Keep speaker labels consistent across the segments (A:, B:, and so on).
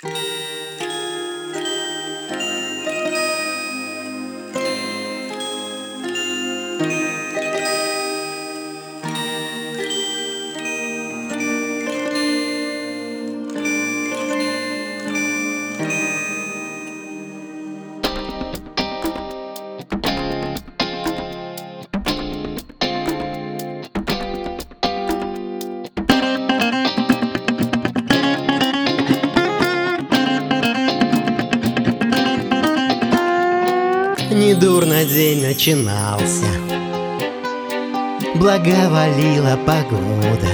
A: Недурно день начинался, благоволила погода.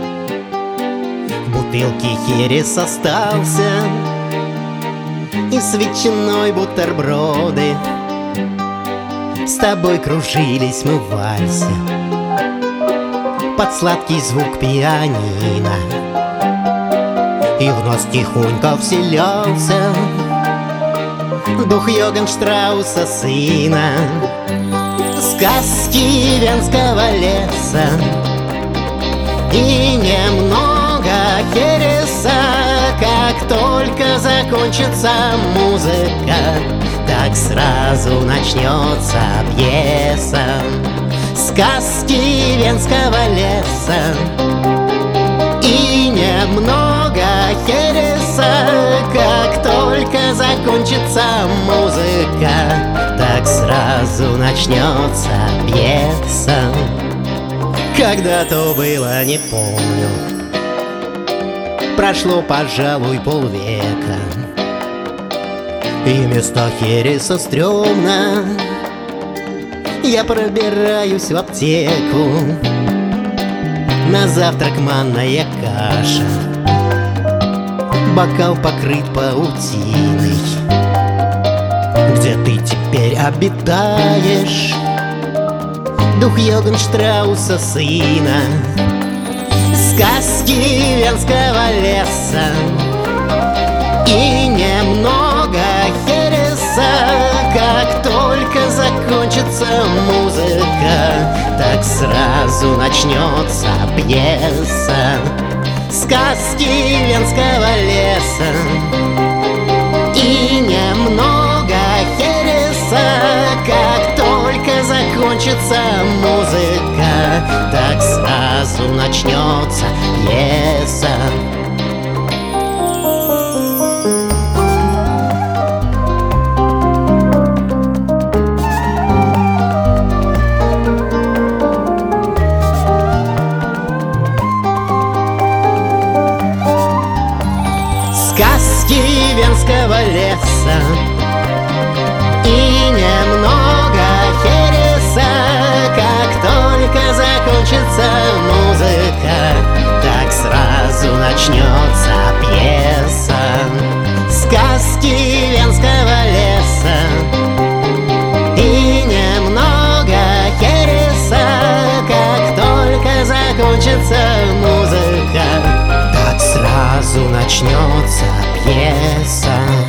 A: В бутылке херес остался и с ветчиной бутерброды. С тобой кружились мы в вальсе под сладкий звук пианино, и в нас тихонько вселялся дух Йоганн Штрауса сына. Сказки Венского леса и немного хереса. Как только закончится музыка, так сразу начнется пьеса. Сказки Венского леса и немного хереса. Как только закончится музыка, так сразу начнется пьеса. Когда то было, не помню, прошло, пожалуй, полвека, и вместо хереса стрёмно я пробираюсь в аптеку. На завтрак манная каша, бокал покрыт паутиной. Где ты теперь обитаешь, дух Йоганн Штрауса сына? Сказки Венского леса и немного хереса. Как только закончится музыка, так сразу начнется пьеса. Сказки Венского леса и немного хереса. Как только закончится музыка, так сразу начнется пьеса. Сказки Венского леса и немного хереса. Как только закончится музыка, так сразу начнется пьеса. Сказки Венского леса и немного хереса. Как только закончится музыка, так сразу начнется пьеса.